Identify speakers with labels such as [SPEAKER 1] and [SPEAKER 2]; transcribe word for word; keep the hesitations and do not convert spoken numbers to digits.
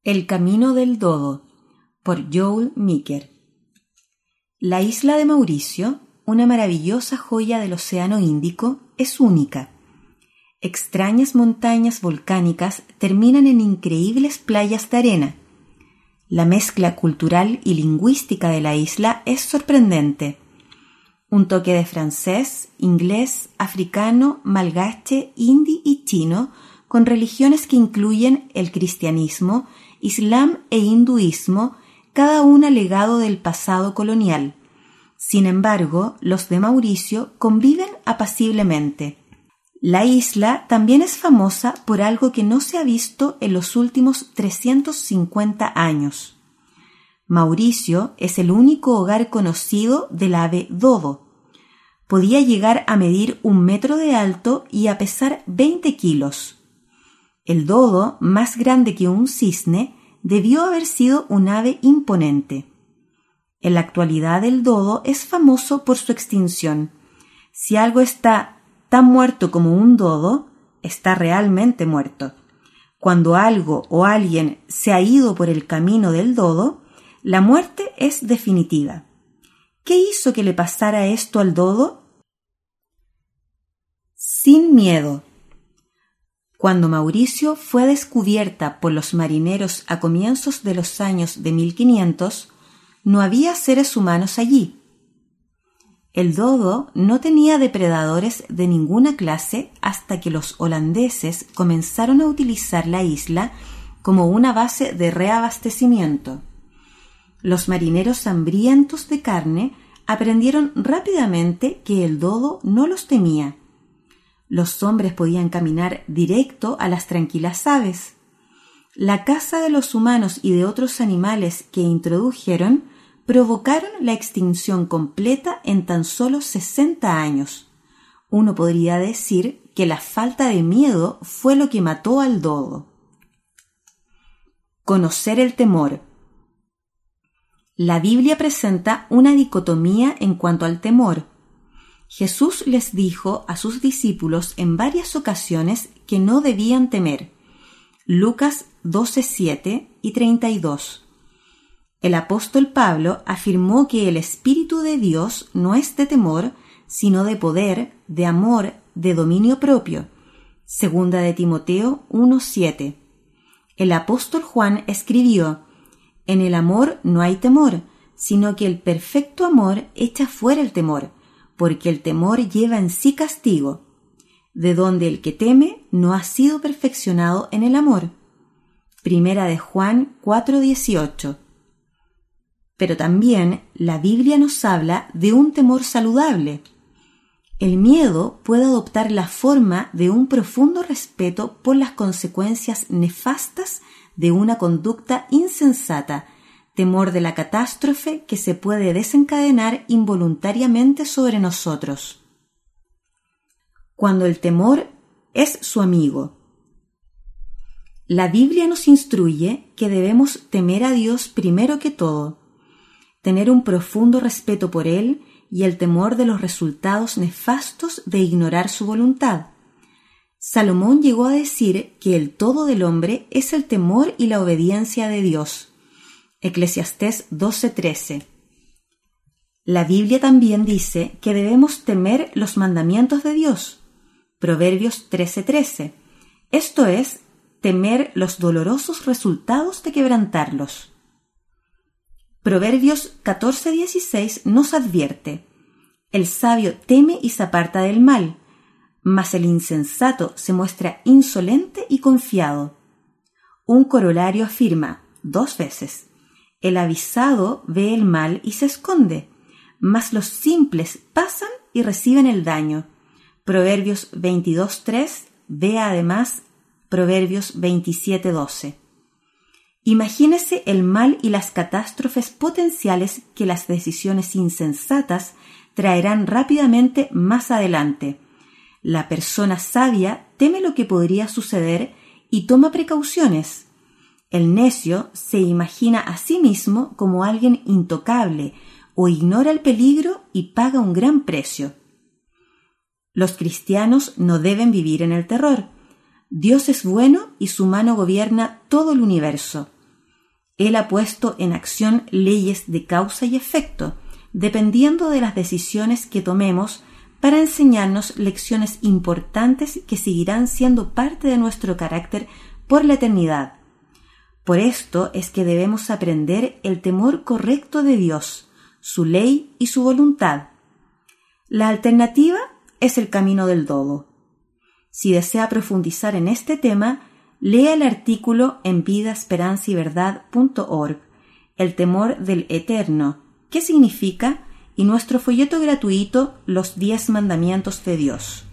[SPEAKER 1] El camino del dodo, por Joel Meeker. La isla de Mauricio, una maravillosa joya del Océano Índico, es única. Extrañas montañas volcánicas terminan en increíbles playas de arena. La mezcla cultural y lingüística de la isla es sorprendente. Un toque de francés, inglés, africano, malgache, hindi y chino, con religiones que incluyen el cristianismo, islam e hinduismo, cada una legado del pasado colonial. Sin embargo, los de Mauricio conviven apaciblemente. La isla también es famosa por algo que no se ha visto en los últimos trescientos cincuenta años. Mauricio es el único hogar conocido del ave dodo. Podía llegar a medir un metro de alto y a pesar veinte kilos. El dodo, más grande que un cisne, debió haber sido un ave imponente. En la actualidad el dodo es famoso por su extinción. Si algo está tan muerto como un dodo, está realmente muerto. Cuando algo o alguien se ha ido por el camino del dodo, la muerte es definitiva. ¿Qué hizo que le pasara esto al dodo? Sin miedo. Cuando Mauricio fue descubierta por los marineros a comienzos de los años de mil quinientos, no había seres humanos allí. El dodo no tenía depredadores de ninguna clase hasta que los holandeses comenzaron a utilizar la isla como una base de reabastecimiento. Los marineros hambrientos de carne aprendieron rápidamente que el dodo no los temía. Los hombres podían caminar directo a las tranquilas aves. La caza de los humanos y de otros animales que introdujeron provocaron la extinción completa en tan solo sesenta años. Uno podría decir que la falta de miedo fue lo que mató al dodo. Conocer el temor. La Biblia presenta una dicotomía en cuanto al temor. Jesús les dijo a sus discípulos en varias ocasiones que no debían temer. Lucas doce, siete y treinta y dos. El apóstol Pablo afirmó que el Espíritu de Dios no es de temor, sino de poder, de amor, de dominio propio. Segunda de Timoteo uno, siete. El apóstol Juan escribió: En el amor no hay temor, sino que el perfecto amor echa fuera el temor, porque el temor lleva en sí castigo, de donde el que teme no ha sido perfeccionado en el amor. Primera de Juan cuatro, dieciocho. Pero también la Biblia nos habla de un temor saludable. El miedo puede adoptar la forma de un profundo respeto por las consecuencias nefastas de una conducta insensata, temor de la catástrofe que se puede desencadenar involuntariamente sobre nosotros. Cuando el temor es su amigo. La Biblia nos instruye que debemos temer a Dios primero que todo, tener un profundo respeto por Él y el temor de los resultados nefastos de ignorar su voluntad. Salomón llegó a decir que el todo del hombre es el temor y la obediencia de Dios. Eclesiastés doce, trece. La Biblia también dice que debemos temer los mandamientos de Dios. Proverbios trece, trece. Esto es, temer los dolorosos resultados de quebrantarlos. Proverbios catorce, dieciséis nos advierte: El sabio teme y se aparta del mal, mas el insensato se muestra insolente y confiado. Un corolario afirma dos veces: El avisado ve el mal y se esconde, mas los simples pasan y reciben el daño. Proverbios veintidós, tres, vea además Proverbios veintisiete, doce. Imagínese el mal y las catástrofes potenciales que las decisiones insensatas traerán rápidamente más adelante. La persona sabia teme lo que podría suceder y toma precauciones. El necio se imagina a sí mismo como alguien intocable o ignora el peligro y paga un gran precio. Los cristianos no deben vivir en el terror. Dios es bueno y su mano gobierna todo el universo. Él ha puesto en acción leyes de causa y efecto, dependiendo de las decisiones que tomemos, para enseñarnos lecciones importantes que seguirán siendo parte de nuestro carácter por la eternidad. Por esto es que debemos aprender el temor correcto de Dios, su ley y su voluntad. La alternativa es el camino del dodo. Si desea profundizar en este tema, lea el artículo en vida esperanza y verdad punto org, El temor del Eterno, ¿qué significa? Y nuestro folleto gratuito, Los diez mandamientos de Dios.